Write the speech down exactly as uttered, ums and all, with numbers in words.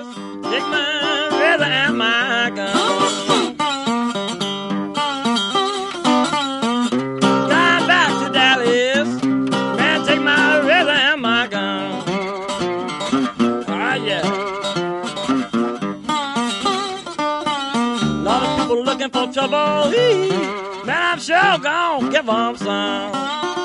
Take my razor and my gun. Drive back to Dallas. Man, take my razor and my gun. Ah, yeah. Lot of people looking for trouble. Man, I'm sure gonna give them some.